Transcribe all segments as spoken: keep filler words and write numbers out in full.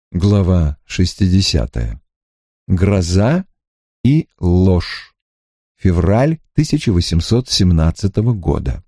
Глава шестидесятая. Гроза и ложь. Февраль тысяча восемьсот семнадцатого года.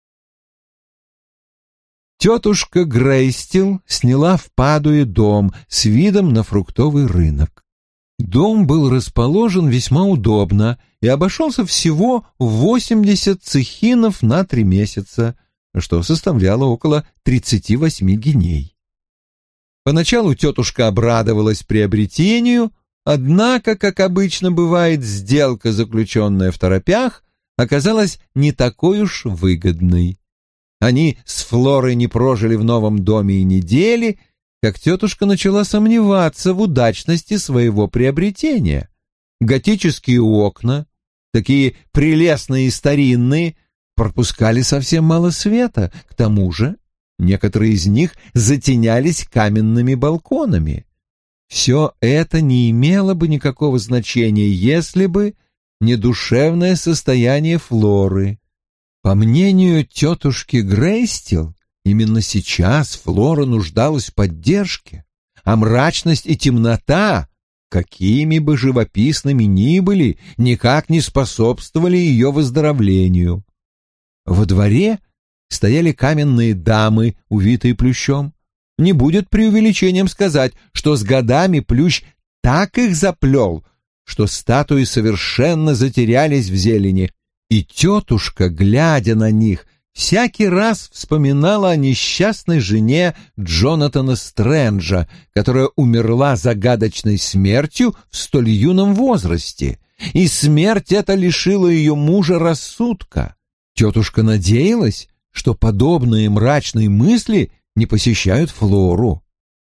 Тетушка Грейстил сняла в Падуе дом с видом на фруктовый рынок. Дом был расположен весьма удобно и обошелся всего в восемьдесят цехинов на три месяца, что составляло около тридцати восьми гиней. Поначалу тетушка обрадовалась приобретению, однако, как обычно бывает, сделка, заключенная второпях, оказалась не такой уж выгодной. Они с Флорой не прожили в новом доме и недели, как тетушка начала сомневаться в удачности своего приобретения. Готические окна, такие прелестные и старинные, пропускали совсем мало света, к тому же некоторые из них затенялись каменными балконами. Все это не имело бы никакого значения, если бы не душевное состояние Флоры. По мнению тетушки Грейстил, именно сейчас Флора нуждалась в поддержке, а мрачность и темнота, какими бы живописными ни были, никак не способствовали ее выздоровлению. Во дворе стояли каменные дамы, увитые плющом. Не будет преувеличением сказать, что с годами плющ так их заплел, что статуи совершенно затерялись в зелени, и тетушка, глядя на них, всякий раз вспоминала о несчастной жене Джонатана Стрэнджа, которая умерла загадочной смертью в столь юном возрасте, и смерть эта лишила ее мужа рассудка. Тетушка надеялась, что подобные мрачные мысли не посещают Флору.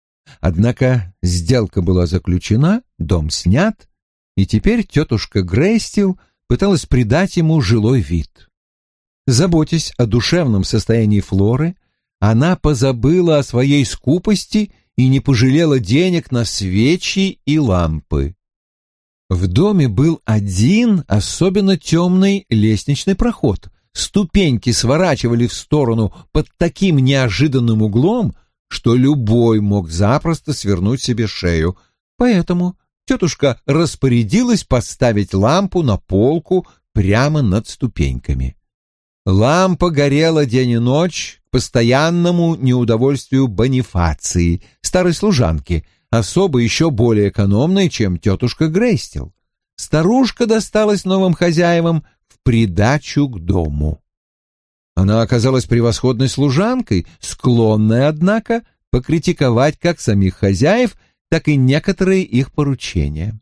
Однако сделка была заключена, дом снят, и теперь тетушка Грейстил пыталась придать ему жилой вид. Заботясь о душевном состоянии Флоры, она позабыла о своей скупости и не пожалела денег на свечи и лампы. В доме был один особенно темный лестничный проход. Ступеньки сворачивали в сторону под таким неожиданным углом, что любой мог запросто свернуть себе шею. Поэтому тетушка распорядилась поставить лампу на полку прямо над ступеньками. Лампа горела день и ночь к постоянному неудовольствию Бонифации, старой служанки, особо еще более экономной, чем тетушка Грейстил. Старушка досталась новым хозяевам в придачу к дому. Она оказалась превосходной служанкой, склонной, однако, покритиковать как самих хозяев, так и некоторые их поручения.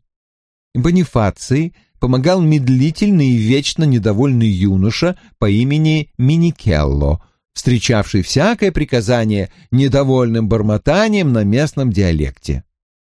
Бонифации помогал медлительный и вечно недовольный юноша по имени Миникелло, встречавший всякое приказание недовольным бормотанием на местном диалекте.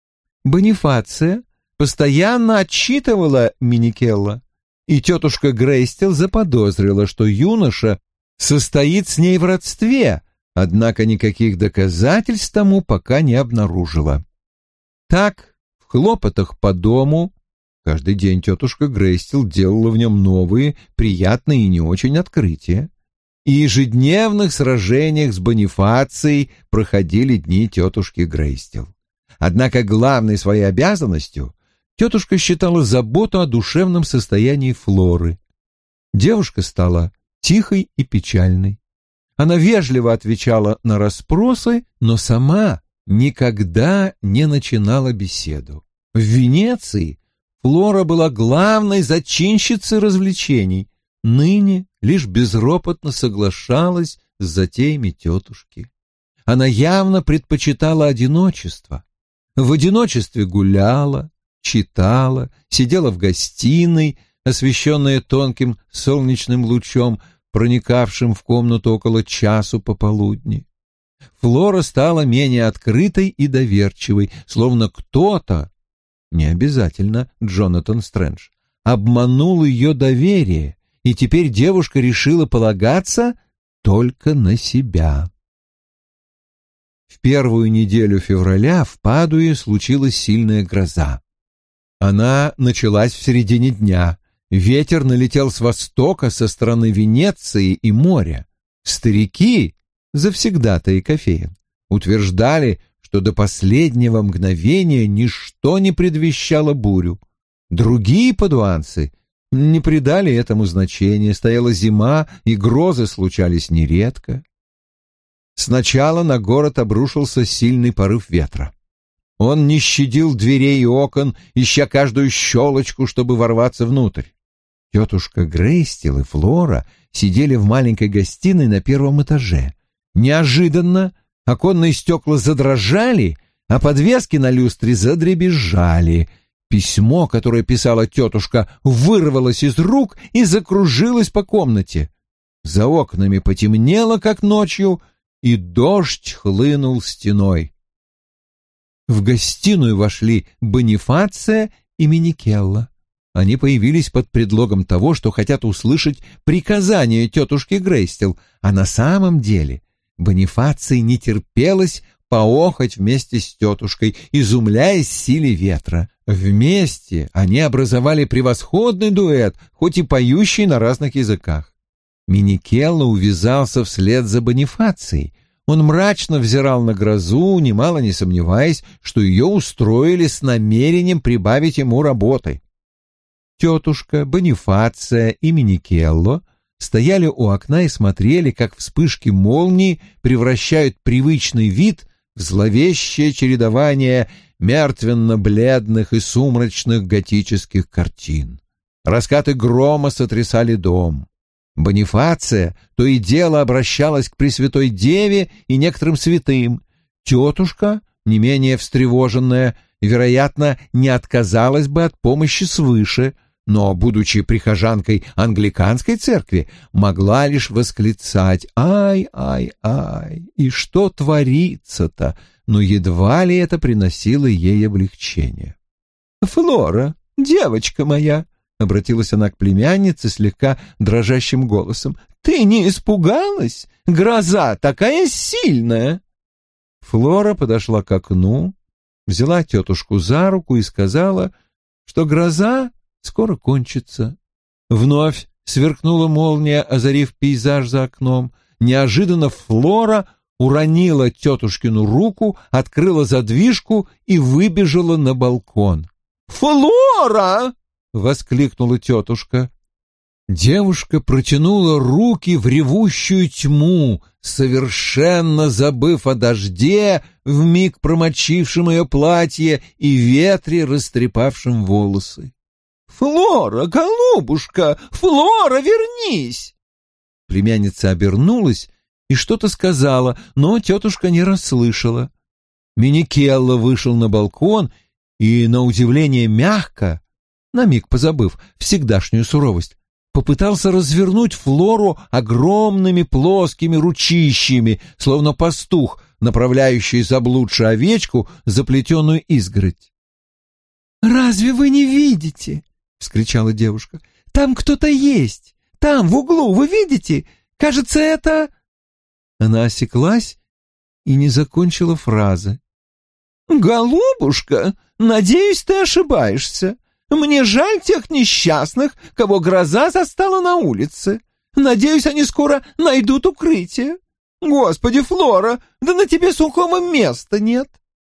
Бонифация постоянно отчитывала Миникелло, и тетушка Грейстил заподозрила, что юноша состоит с ней в родстве, однако никаких доказательств тому пока не обнаружила. Так, в хлопотах по дому, каждый день тетушка Грейстил делала в нем новые, приятные и не очень открытия, и ежедневных сражениях с Бонифацией проходили дни тетушки Грейстил. Однако главной своей обязанностью тетушка считала заботу о душевном состоянии Флоры. Девушка стала тихой и печальной. Она вежливо отвечала на расспросы, но сама никогда не начинала беседу. В Венеции Флора была главной зачинщицей развлечений, ныне лишь безропотно соглашалась с затеями тетушки. Она явно предпочитала одиночество. В одиночестве гуляла, читала, сидела в гостиной, освещенная тонким солнечным лучом, проникавшим в комнату около часу пополудни. Флора стала менее открытой и доверчивой, словно кто-то, не обязательно Джонатан Стрэндж, обманул ее доверие, и теперь девушка решила полагаться только на себя. В первую неделю февраля в Падуе случилась сильная гроза. Она началась в середине дня. Ветер налетел с востока, со стороны Венеции и моря. Старики, завсегдатаи кофеен, утверждали, что до последнего мгновения ничто не предвещало бурю. Другие падуанцы не придали этому значения, стояла зима, и грозы случались нередко. Сначала на город обрушился сильный порыв ветра. Он не щадил дверей и окон, ища каждую щелочку, чтобы ворваться внутрь. Тетушка Грейстил и Флора сидели в маленькой гостиной на первом этаже. Неожиданно оконные стекла задрожали, а подвески на люстре задребезжали. Письмо, которое писала тетушка, вырвалось из рук и закружилось по комнате. За окнами потемнело, как ночью, и дождь хлынул стеной. В гостиную вошли Бонифация и Меникелла. Они появились под предлогом того, что хотят услышать приказание тетушки Грейстил, а на самом деле Бонифации не терпелось поохать вместе с тетушкой, изумляясь силе ветра. Вместе они образовали превосходный дуэт, хоть и поющий на разных языках. Меникелло увязался вслед за Бонифацией. Он мрачно взирал на грозу, немало не сомневаясь, что ее устроили с намерением прибавить ему работы. Тетушка, Бонифация и Меникелло стояли у окна и смотрели, как вспышки молний превращают привычный вид в зловещее чередование мертвенно-бледных и сумрачных готических картин. Раскаты грома сотрясали дом. Бонифация то и дело обращалась к Пресвятой Деве и некоторым святым. Тетушка, не менее встревоженная, вероятно, не отказалась бы от помощи свыше, но, будучи прихожанкой англиканской церкви, могла лишь восклицать «Ай, ай, ай! И что творится-то?» Но едва ли это приносило ей облегчение. «Флора, девочка моя!» — обратилась она к племяннице слегка дрожащим голосом. «Ты не испугалась? Гроза такая сильная!» Флора подошла к окну, взяла тетушку за руку и сказала, что гроза скоро кончится. Вновь сверкнула молния, озарив пейзаж за окном. Неожиданно Флора уронила тетушкину руку, открыла задвижку и выбежала на балкон. «Флора!» — воскликнула тетушка. Девушка протянула руки в ревущую тьму, совершенно забыв о дожде, вмиг промочившем ее платье, и ветре, растрепавшем волосы. «Флора, голубушка! Флора, вернись!» Племянница обернулась и что-то сказала, но тетушка не расслышала. Меникелло вышел на балкон и, на удивление мягко, на миг позабыв всегдашнюю суровость, попытался развернуть Флору огромными плоскими ручищами, словно пастух, направляющий заблудшую овечку за плетеную изгородь. «Разве вы не видите?» — вскричала девушка. «Там кто-то есть! Там, в углу, вы видите? Кажется, это...» Она осеклась и не закончила фразы. «Голубушка, надеюсь, ты ошибаешься. Мне жаль тех несчастных, кого гроза застала на улице. Надеюсь, они скоро найдут укрытие. Господи, Флора, да на тебе сухого места нет!»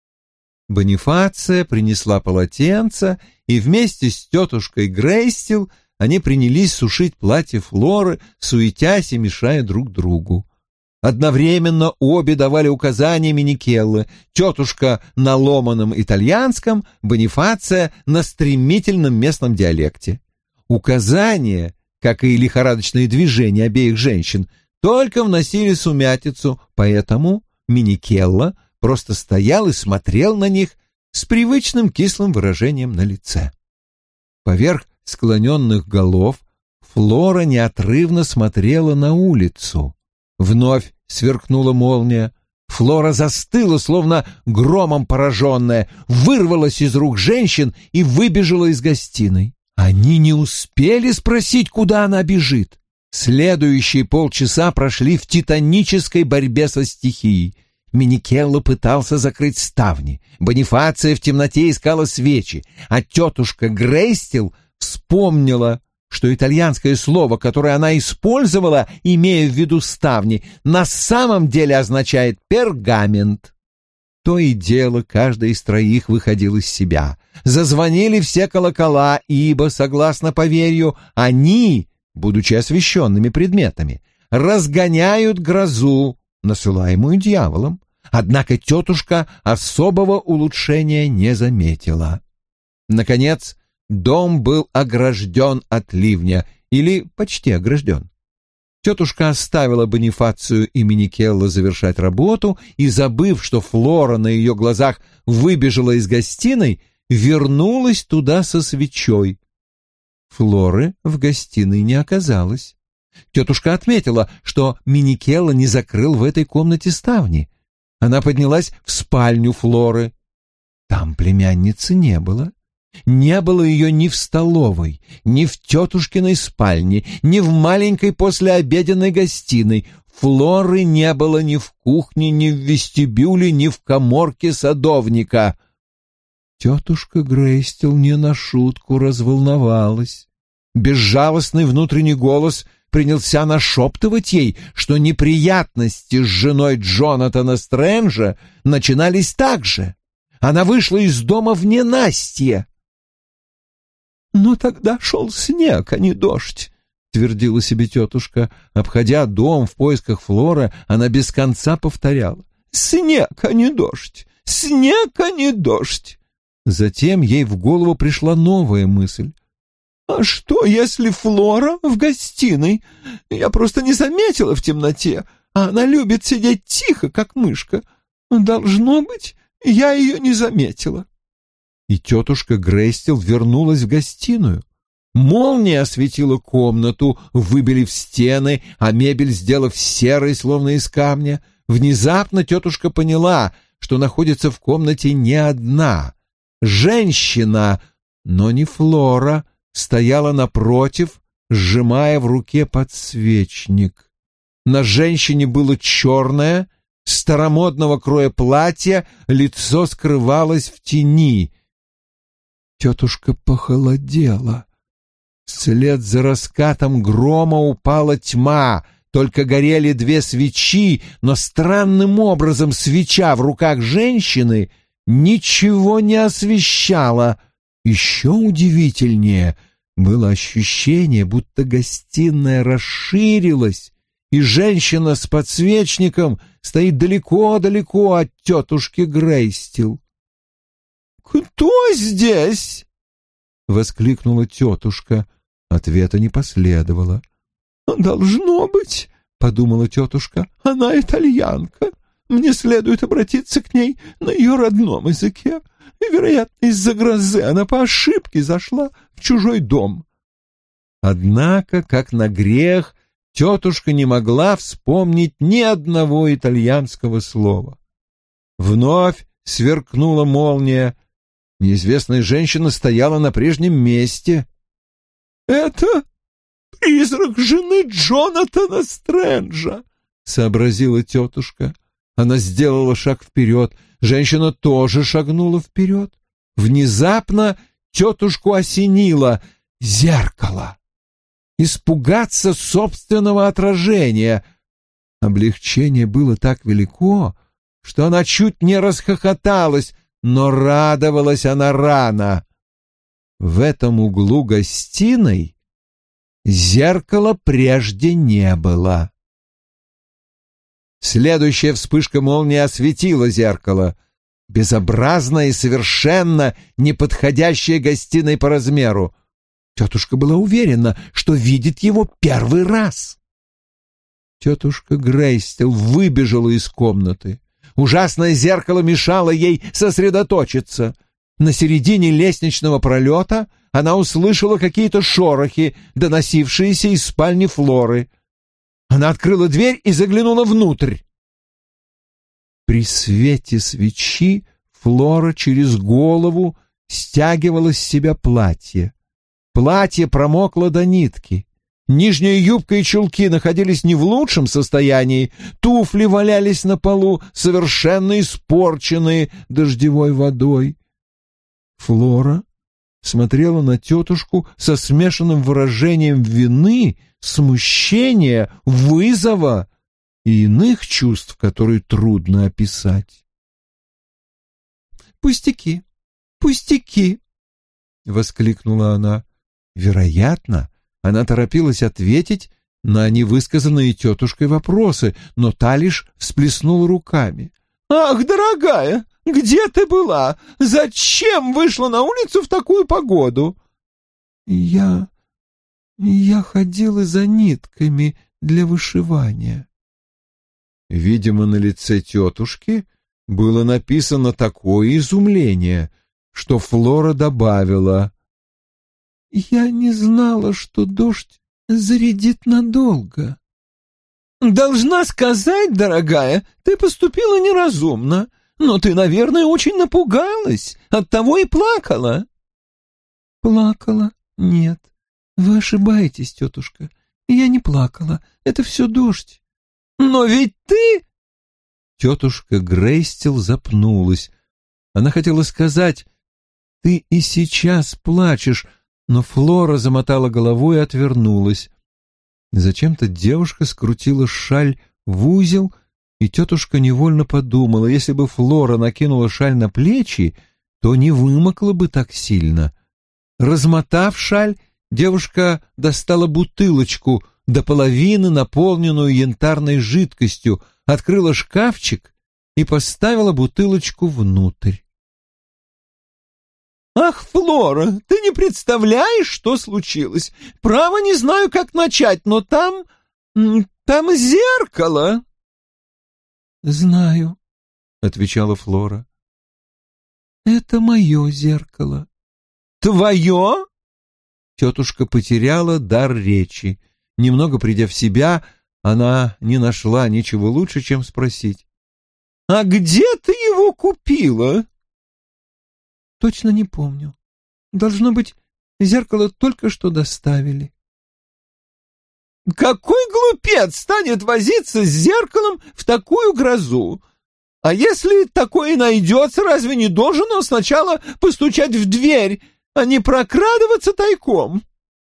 Бонифация принесла полотенце, и вместе с тетушкой Грейстил они принялись сушить платье Флоры, суетясь и мешая друг другу. Одновременно обе давали указания Меникелло, тетушка на ломаном итальянском, Бонифация на стремительном местном диалекте. Указания, как и лихорадочные движения обеих женщин, только вносили сумятицу, поэтому Меникелло просто стоял и смотрел на них с привычным кислым выражением на лице. Поверх склоненных голов Флора неотрывно смотрела на улицу. Вновь сверкнула молния. Флора застыла, словно громом пораженная, вырвалась из рук женщин и выбежала из гостиной. Они не успели спросить, куда она бежит. Следующие полчаса прошли в титанической борьбе со стихией. Меникелло пытался закрыть ставни, Бонифация в темноте искала свечи, а тетушка Грейстил вспомнила, что итальянское слово, которое она использовала, имея в виду ставни, на самом деле означает «пергамент». То и дело, каждый из троих выходил из себя. Зазвонили все колокола, ибо, согласно поверью, они, будучи освященными предметами, разгоняют грозу, насылаемую дьяволом. Однако тетушка особого улучшения не заметила. Наконец, дом был огражден от ливня, или почти огражден. Тетушка оставила Бонифацию и Меникелло завершать работу и, забыв, что Флора на ее глазах выбежала из гостиной, вернулась туда со свечой. Флоры в гостиной не оказалось. Тетушка отметила, что Меникелло не закрыл в этой комнате ставни. Она поднялась в спальню Флоры. Там племянницы не было. Не было ее ни в столовой, ни в тетушкиной спальне, ни в маленькой послеобеденной гостиной. Флоры не было ни в кухне, ни в вестибюле, ни в каморке садовника. Тетушка Грейстел не на шутку разволновалась. Безжалостный внутренний голос принялся нашептывать ей, что неприятности с женой Джонатана Стрэнджа начинались так же. Она вышла из дома в ненастье. «Но тогда шел снег, а не дождь», — твердила себе тетушка. Обходя дом в поисках Флоры, она без конца повторяла: «Снег, а не дождь! Снег, а не дождь!» Затем ей в голову пришла новая мысль. «А что, если Флора в гостиной? Я просто не заметила в темноте, а она любит сидеть тихо, как мышка. Должно быть, я ее не заметила». И тетушка Грейстел вернулась в гостиную. Молния осветила комнату, выбелив стены, а мебель сделав серой, словно из камня. Внезапно тетушка поняла, что находится в комнате не одна. Женщина, но не Флора, стояла напротив, сжимая в руке подсвечник. На женщине было черное, старомодного кроя платье, лицо скрывалось в тени. Тетушка похолодела. Вслед за раскатом грома упала тьма, только горели две свечи, но странным образом свеча в руках женщины ничего не освещала. Еще удивительнее было ощущение, будто гостиная расширилась, и женщина с подсвечником стоит далеко-далеко от тетушки Грейстел. «Кто здесь?» — воскликнула тетушка. Ответа не последовало. «Должно быть, — подумала тетушка, — она итальянка. Мне следует обратиться к ней на ее родном языке. И, вероятно, из-за грозы она по ошибке зашла в чужой дом». Однако, как на грех, тетушка не могла вспомнить ни одного итальянского слова. Вновь сверкнула молния. Неизвестная женщина стояла на прежнем месте. «Это призрак жены Джонатана Стрэнджа», — сообразила тетушка. Она сделала шаг вперед. Женщина тоже шагнула вперед. Внезапно тетушку осенило зеркало. Испугаться собственного отражения. Облегчение было так велико, что она чуть не расхохоталась, но радовалась она рано. В этом углу гостиной зеркала прежде не было. Следующая вспышка молнии осветила зеркало, безобразное и совершенно неподходящее гостиной по размеру. Тетушка была уверена, что видит его первый раз. Тетушка Грейстел выбежала из комнаты. Ужасное зеркало мешало ей сосредоточиться. На середине лестничного пролета она услышала какие-то шорохи, доносившиеся из спальни Флоры. Она открыла дверь и заглянула внутрь. При свете свечи Флора через голову стягивала с себя платье. Платье промокло до нитки. Нижняя юбка и чулки находились не в лучшем состоянии, туфли валялись на полу, совершенно испорченные дождевой водой. Флора смотрела на тетушку со смешанным выражением вины, смущения, вызова и иных чувств, которые трудно описать. пустяки, пустяки!» — воскликнула она. Вероятно, она торопилась ответить на невысказанные тетушкой вопросы, но та лишь всплеснула руками. «Ах, дорогая, где ты была? Зачем вышла на улицу в такую погоду?» «Я... я ходила за нитками для вышивания». Видимо, на лице тетушки было написано такое изумление, что Флора добавила: «Я не знала, что дождь зарядит надолго». «Должна сказать, дорогая, ты поступила неразумно, но ты, наверное, очень напугалась, оттого и плакала». «Плакала? Нет. Вы ошибаетесь, тетушка. Я не плакала. Это все дождь». «Но ведь ты...» Тетушка Грейстел запнулась. Она хотела сказать: «Ты и сейчас плачешь», но Флора замотала головой и отвернулась. Зачем-то девушка скрутила шаль в узел, и тетушка невольно подумала, если бы Флора накинула шаль на плечи, то не вымокла бы так сильно. Размотав шаль, девушка достала бутылочку, до половины наполненную янтарной жидкостью, открыла шкафчик и поставила бутылочку внутрь. «Ах, Флора, ты не представляешь, что случилось! Право не знаю, как начать, но там... там зеркало!» «Знаю», — отвечала Флора. «Это мое зеркало». «Твое?» Тетушка потеряла дар речи. Немного придя в себя, она не нашла ничего лучше, чем спросить: «А где ты его купила?» «Точно не помню. Должно быть, зеркало только что доставили». «Какой глупец станет возиться с зеркалом в такую грозу? А если такое найдется, разве не должен он сначала постучать в дверь, а не прокрадываться тайком?»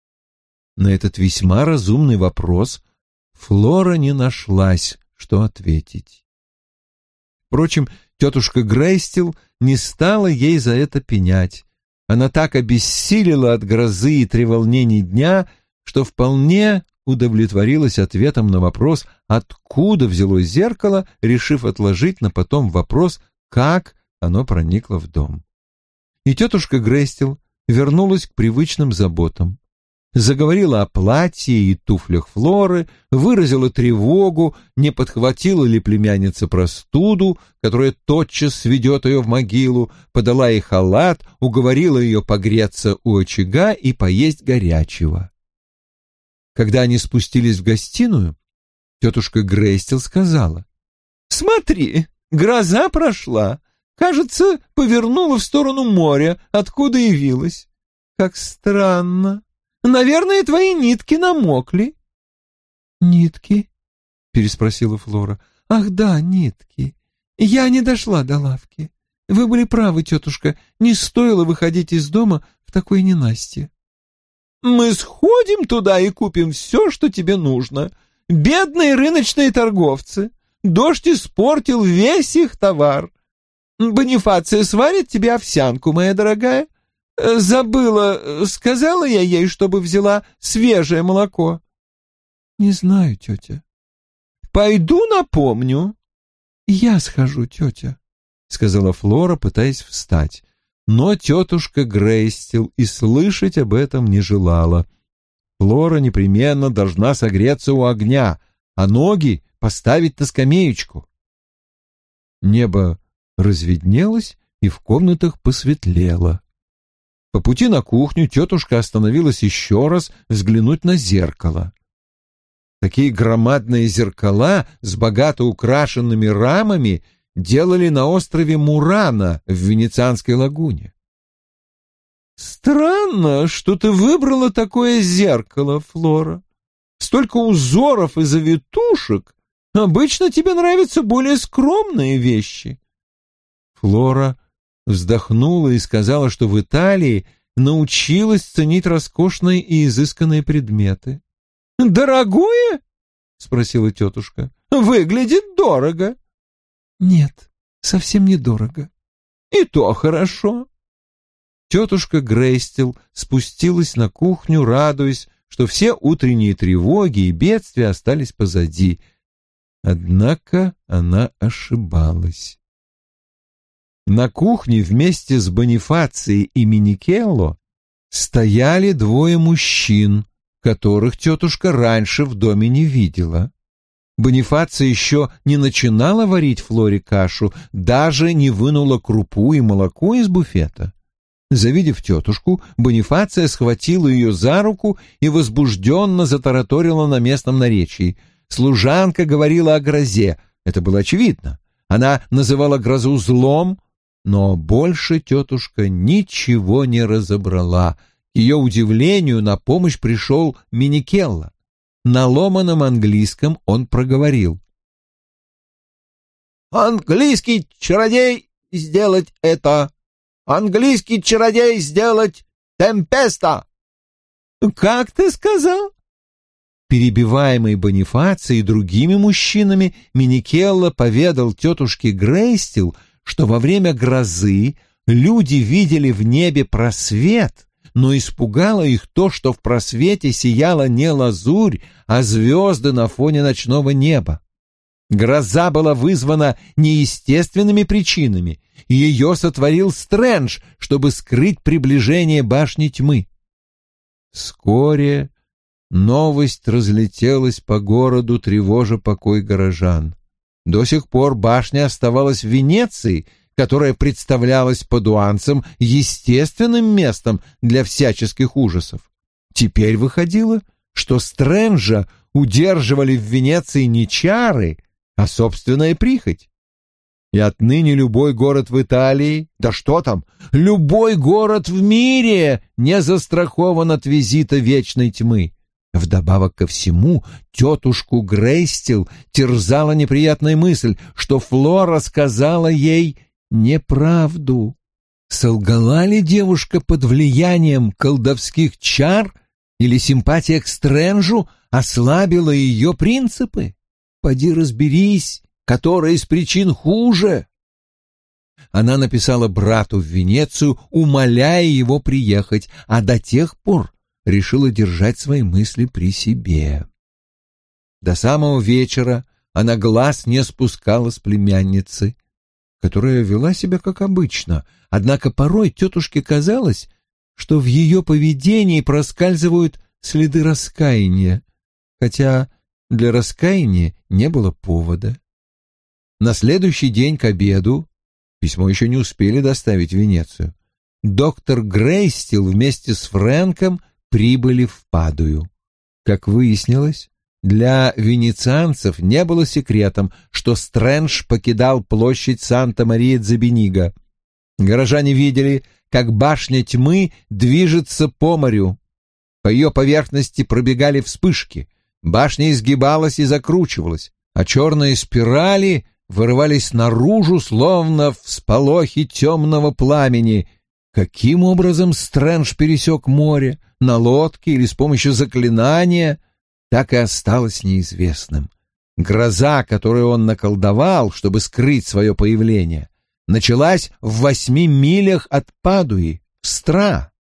На этот весьма разумный вопрос Флора не нашлась, что ответить. Впрочем, тетушка Грейстел не стала ей за это пенять. Она так обессилила от грозы и треволнений дня, что вполне удовлетворилась ответом на вопрос, откуда взялось зеркало, решив отложить на потом вопрос, как оно проникло в дом. И тетушка Грейстел вернулась к привычным заботам. Заговорила о платье и туфлях Флоры, выразила тревогу, не подхватила ли племянница простуду, которая тотчас сведет ее в могилу, подала ей халат, уговорила ее погреться у очага и поесть горячего. Когда они спустились в гостиную, тетушка Грейстел сказала: «Смотри, гроза прошла, кажется, повернула в сторону моря, откуда явилась. Как странно. Наверное, твои нитки намокли». «Нитки?» — переспросила Флора. «Ах да, нитки. Я не дошла до лавки. Вы были правы, тетушка, не стоило выходить из дома в такое ненастье». «Мы сходим туда и купим все, что тебе нужно. Бедные рыночные торговцы. Дождь испортил весь их товар. Бонифация сварит тебе овсянку, моя дорогая. Забыла, сказала я ей, чтобы взяла свежее молоко?» «Не знаю, тетя». «Пойду напомню». «Я схожу, тетя», — сказала Флора, пытаясь встать. Но тетушка Грейстел и слышать об этом не желала. Флора непременно должна согреться у огня, а ноги поставить на скамеечку. Небо разведнелось, и в комнатах посветлело. По пути на кухню тетушка остановилась еще раз взглянуть на зеркало. Такие громадные зеркала с богато украшенными рамами делали на острове Мурана в Венецианской лагуне. «Странно, что ты выбрала такое зеркало, Флора. Столько узоров и завитушек. Обычно тебе нравятся более скромные вещи». Флора вздохнула и сказала, что в Италии научилась ценить роскошные и изысканные предметы. «Дорогое?» — спросила тетушка. «Выглядит дорого». «Нет, совсем недорого». И то хорошо. Тетушка Грейстел спустилась на кухню, радуясь, что все утренние тревоги и бедствия остались позади. Однако она ошибалась. На кухне вместе с Бонифацией и Миникелло стояли двое мужчин, которых тетушка раньше в доме не видела. Бонифация еще не начинала варить Флоре кашу, даже не вынула крупу и молоко из буфета. Завидев тетушку, Бонифация схватила ее за руку и возбужденно затараторила на местном наречии. Служанка говорила о грозе, это было очевидно. Она называла грозу злом, но больше тетушка ничего не разобрала. К ее удивлению на помощь пришел Миникелло. На ломаном английском он проговорил: «Английский чародей сделать это! Английский чародей сделать темпеста!» «Как ты сказал?» Перебиваемый Бонифацией и другими мужчинами, Миникелло поведал тетушке Грейстел, что во время грозы люди видели в небе просвет, но испугало их то, что в просвете сияла не лазурь, а звезды на фоне ночного неба. Гроза была вызвана неестественными причинами, и ее сотворил Стрэндж, чтобы скрыть приближение башни тьмы. Вскоре новость разлетелась по городу, тревожа покой горожан. До сих пор башня оставалась в Венеции, которая представлялась падуанцам естественным местом для всяческих ужасов. Теперь выходило, что Стрэнджа удерживали в Венеции не чары, а собственная прихоть. И отныне любой город в Италии, да что там, любой город в мире не застрахован от визита вечной тьмы. Вдобавок ко всему, тетушку Грейстел терзала неприятная мысль, что Флора сказала ей неправду. Солгала ли девушка под влиянием колдовских чар, или симпатия к Стрэнджу ослабила ее принципы? Поди разберись, которая из причин хуже. Она написала брату в Венецию, умоляя его приехать, а до тех пор решила держать свои мысли при себе. До самого вечера она глаз не спускала с племянницы, которая вела себя как обычно, однако порой тетушке казалось, что в ее поведении проскальзывают следы раскаяния, хотя для раскаяния не было повода. На следующий день к обеду, письмо еще не успели доставить в Венецию, доктор Грейстел вместе с Фрэнком прибыли в Падую. Как выяснилось, для венецианцев не было секретом, что Стрэндж покидал площадь Санта-Мария-Дзабениго. Горожане видели, как башня тьмы движется по морю. По ее поверхности пробегали вспышки, башня изгибалась и закручивалась, а черные спирали вырывались наружу, словно всполохи темного пламени. Каким образом Стрэндж пересек море, на лодке или с помощью заклинания, так и осталось неизвестным. Гроза, которую он наколдовал, чтобы скрыть свое появление, началась в восьми милях от Падуи, в Стра.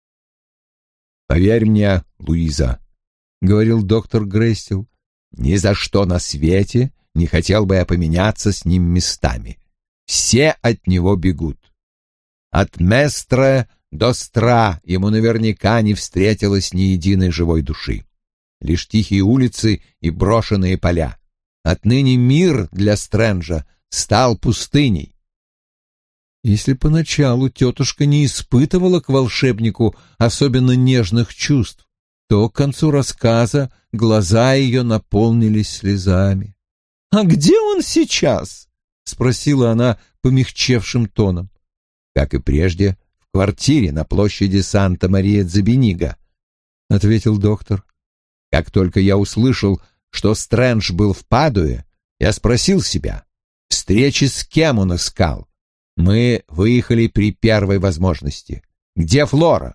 «Поверь мне, Луиза», — говорил доктор Грейстел, — «ни за что на свете не хотел бы я поменяться с ним местами. Все от него бегут. От Местра до Стра ему наверняка не встретилось ни единой живой души. Лишь тихие улицы и брошенные поля. Отныне мир для Стрэнджа стал пустыней». Если поначалу тетушка не испытывала к волшебнику особенно нежных чувств, то к концу рассказа глаза ее наполнились слезами. «А где он сейчас?» — спросила она помягчевшим тоном. «Как и прежде, в квартире на площади Санта-Мария-Дзабениго», — ответил доктор. «Как только я услышал, что Стрэндж был в Падуе, я спросил себя, встречи с кем он искал. Мы выехали при первой возможности. Где Флора?»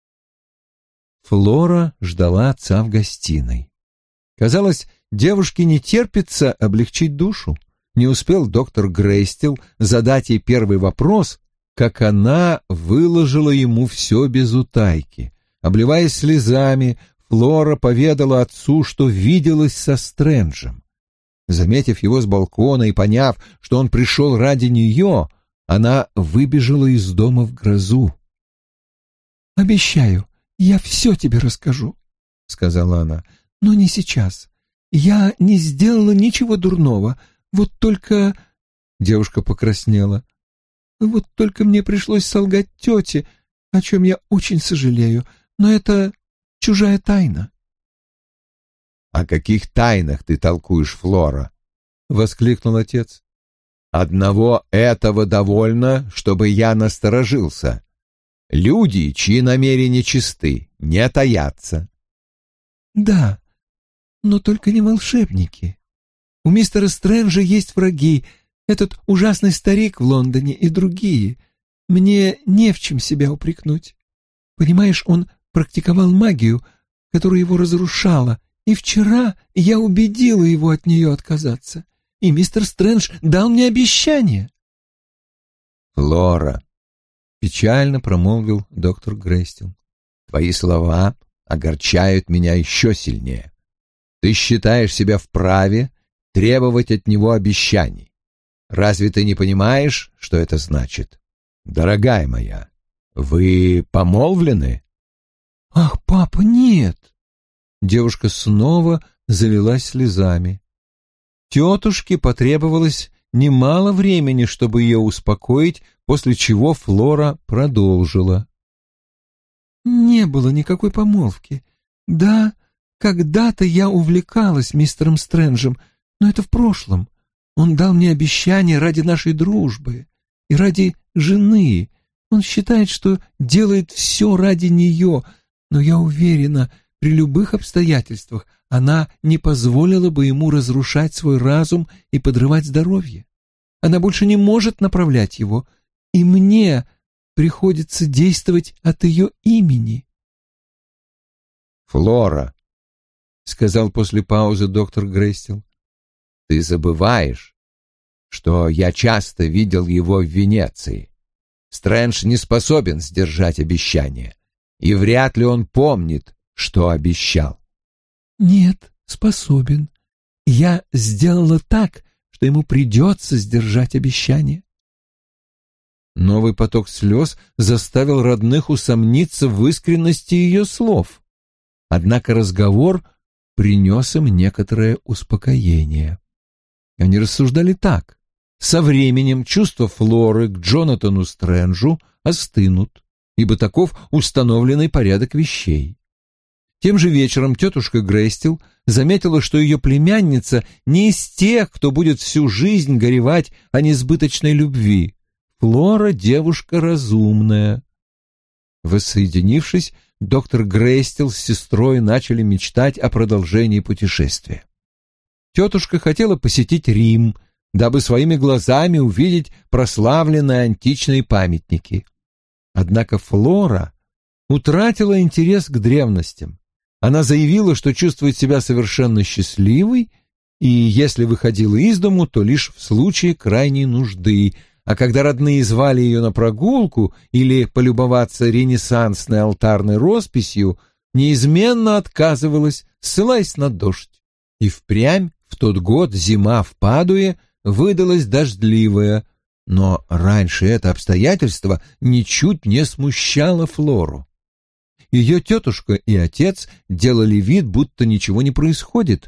Флора ждала отца в гостиной. Казалось, девушке не терпится облегчить душу. Не успел доктор Грейстел задать ей первый вопрос, как она выложила ему все без утайки. Обливаясь слезами, Флора поведала отцу, что виделась со Стрэнджем. Заметив его с балкона и поняв, что он пришел ради нее, она выбежала из дома в грозу. «Обещаю, я все тебе расскажу», — сказала она, — «но не сейчас. Я не сделала ничего дурного, вот только...» Девушка покраснела. «Вот только мне пришлось солгать тете, о чем я очень сожалею, но это чужая тайна». «О каких тайнах ты толкуешь, Флора?» — воскликнул отец. «Одного этого довольно, чтобы я насторожился. Люди, чьи намерения чисты, не таятся». «Да, но только не волшебники. У мистера Стрэнджа есть враги, этот ужасный старик в Лондоне и другие. Мне не в чем себя упрекнуть. Понимаешь, он практиковал магию, которая его разрушала, и вчера я убедила его от нее отказаться, и мистер Стрэндж дал мне обещание». «Флора», — печально промолвил доктор Грейстил, — «твои слова огорчают меня еще сильнее. Ты считаешь себя вправе требовать от него обещаний. Разве ты не понимаешь, что это значит? Дорогая моя, вы помолвлены?» «Ах, папа, нет!» Девушка снова залилась слезами. Тетушке потребовалось немало времени, чтобы ее успокоить, после чего Флора продолжила. «Не было никакой помолвки. Да, когда-то я увлекалась мистером Стрэнджем, но это в прошлом. Он дал мне обещание ради нашей дружбы и ради жены. Он считает, что делает все ради нее, но я уверена, при любых обстоятельствах она не позволила бы ему разрушать свой разум и подрывать здоровье. Она больше не может направлять его, и мне приходится действовать от ее имени». «Флора», — сказал после паузы доктор Грейстил, — «ты забываешь, что я часто видел его в Венеции. Стрэндж не способен сдержать обещание, и вряд ли он помнит, что обещал». «Нет, способен. Я сделала так, что ему придется сдержать обещание». Новый поток слез заставил родных усомниться в искренности ее слов. Однако разговор принес им некоторое успокоение. Они рассуждали так. Со временем чувства Флоры к Джонатану Стрэнджу остынут, ибо таков установленный порядок вещей. Тем же вечером тетушка Грейстил заметила, что ее племянница не из тех, кто будет всю жизнь горевать о несбыточной любви. Флора — девушка разумная. Воссоединившись, доктор Грейстил с сестрой начали мечтать о продолжении путешествия. Тетушка хотела посетить Рим, дабы своими глазами увидеть прославленные античные памятники. Однако Флора утратила интерес к древностям. Она заявила, что чувствует себя совершенно счастливой, и если выходила из дому, то лишь в случае крайней нужды, а когда родные звали ее на прогулку или полюбоваться ренессансной алтарной росписью, неизменно отказывалась, ссылаясь на дождь. И впрямь в тот год зима в Падуе выдалась дождливая, но раньше это обстоятельство ничуть не смущало Флору. Ее тетушка и отец делали вид, будто ничего не происходит,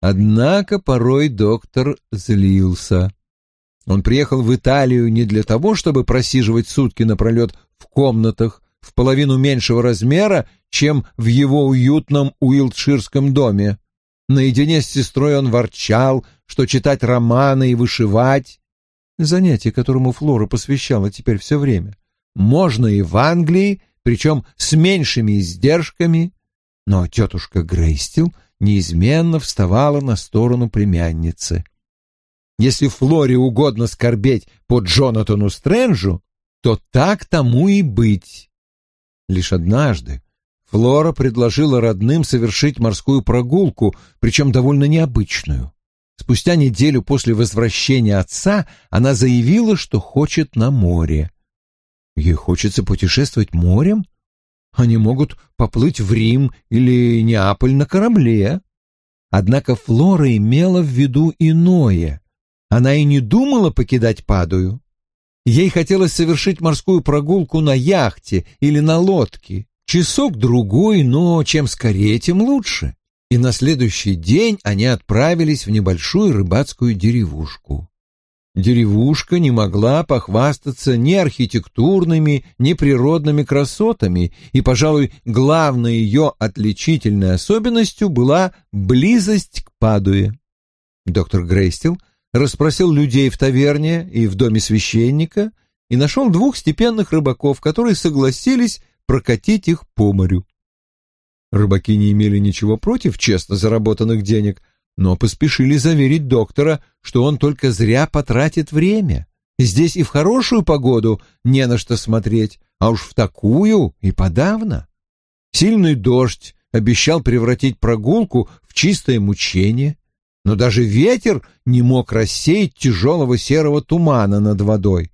однако порой доктор злился. Он приехал в Италию не для того, чтобы просиживать сутки напролет в комнатах в половину меньшего размера, чем в его уютном уилтширском доме. Наедине с сестрой он ворчал, что читать романы и вышивать, занятие, которому Флора посвящала теперь все время, можно и в Англии, причем с меньшими издержками, но тетушка Грейстил неизменно вставала на сторону племянницы. Если Флоре угодно скорбеть по Джонатану Стрэнджу, то так тому и быть. Лишь однажды Флора предложила родным совершить морскую прогулку, причем довольно необычную. Спустя неделю после возвращения отца она заявила, что хочет на море. Ей хочется путешествовать морем? Они могут поплыть в Рим или Неаполь на корабле. Однако Флора имела в виду иное. Она и не думала покидать Падую. Ей хотелось совершить морскую прогулку на яхте или на лодке. Часок-другой, но чем скорее, тем лучше. И на следующий день они отправились в небольшую рыбацкую деревушку. Деревушка не могла похвастаться ни архитектурными, ни природными красотами, и, пожалуй, главной ее отличительной особенностью была близость к Падуе. Доктор Грейстил расспросил людей в таверне и в доме священника и нашел двух степенных рыбаков, которые согласились прокатить их по морю. Рыбаки не имели ничего против честно заработанных денег, но поспешили заверить доктора, что он только зря потратит время. Здесь и в хорошую погоду не на что смотреть, а уж в такую и подавно. Сильный дождь обещал превратить прогулку в чистое мучение, но даже ветер не мог рассеять тяжелого серого тумана над водой.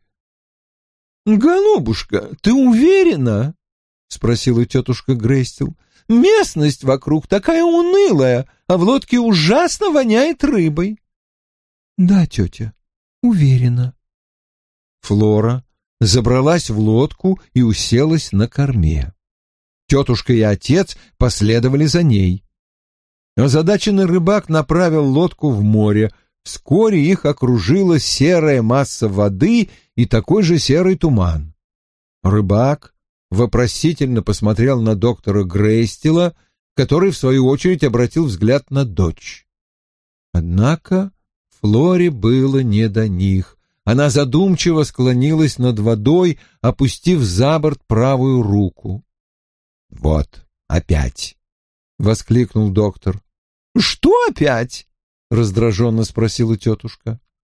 «Голубушка, ты уверена?» — спросила тетушка Грейстил. «Местность вокруг такая унылая, а в лодке ужасно воняет рыбой». «Да, тетя, уверена». Флора забралась в лодку и уселась на корме. Тетушка и отец последовали за ней. Озадаченный рыбак направил лодку в море. Вскоре их окружила серая масса воды и такой же серый туман. Рыбак вопросительно посмотрел на доктора Грейстила, который, в свою очередь, обратил взгляд на дочь. Однако Флоре было не до них. Она задумчиво склонилась над водой, опустив за борт правую руку. «Вот, опять!» — воскликнул доктор. «Что опять?» — раздраженно спросила тетушка.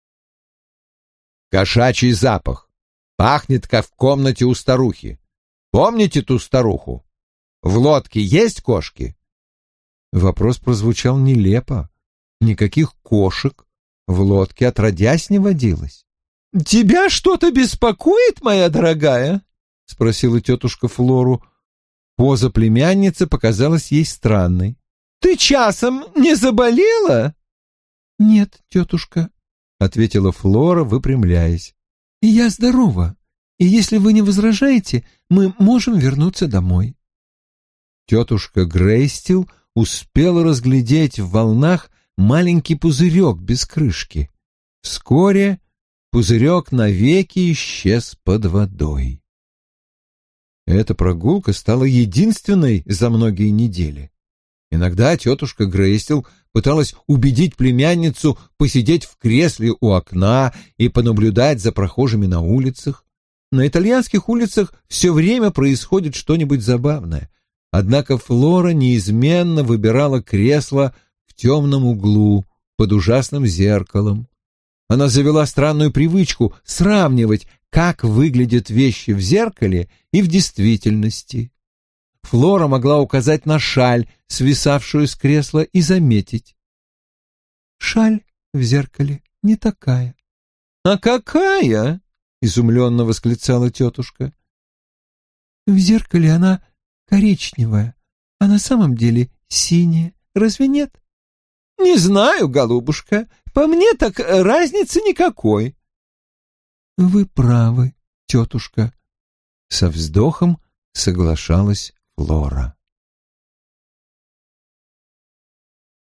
«Кошачий запах. Пахнет, как в комнате у старухи. Помните ту старуху? В лодке есть кошки?» Вопрос прозвучал нелепо. Никаких кошек в лодке отродясь не водилось. «Тебя что-то беспокоит, моя дорогая?» — спросила тетушка Флору. Поза племянницы показалась ей странной. «Ты часом не заболела?» «Нет, тетушка», — ответила Флора, выпрямляясь. «Я здорова, и если вы не возражаете, мы можем вернуться домой». Тетушка Грейстил успела разглядеть в волнах маленький пузырек без крышки. Вскоре пузырек навеки исчез под водой. Эта прогулка стала единственной за многие недели. Иногда тетушка Грейстил пыталась убедить племянницу посидеть в кресле у окна и понаблюдать за прохожими на улицах. На итальянских улицах все время происходит что-нибудь забавное. Однако Флора неизменно выбирала кресло в темном углу под ужасным зеркалом. Она завела странную привычку сравнивать, как выглядят вещи в зеркале и в действительности. Флора могла указать на шаль, свисавшую с кресла, и заметить: «Шаль в зеркале не такая». «А какая?» — изумленно восклицала тетушка. «В зеркале она коричневая, а на самом деле синяя. Разве нет?» «Не знаю, голубушка. По мне так разницы никакой». «Вы правы, тетушка», — со вздохом соглашалась Флора.